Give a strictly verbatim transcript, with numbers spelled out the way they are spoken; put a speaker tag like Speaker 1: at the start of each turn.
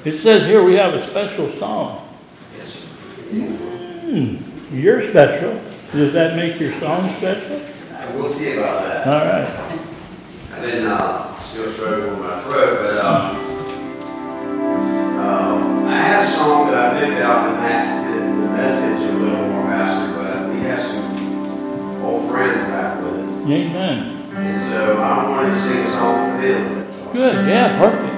Speaker 1: It says here we have a special song.
Speaker 2: Yes, sir.
Speaker 1: Mm, you're special. Does that make your song special?
Speaker 2: We'll see about that.
Speaker 1: All right.
Speaker 2: I've been uh, still struggling with my throat, but um, um, I had a song that I picked out and asked the, the message a little more faster, but we have some old friends back with us.
Speaker 1: Amen.
Speaker 2: And so I wanted to sing a song for them.
Speaker 1: Good. Yeah, perfect.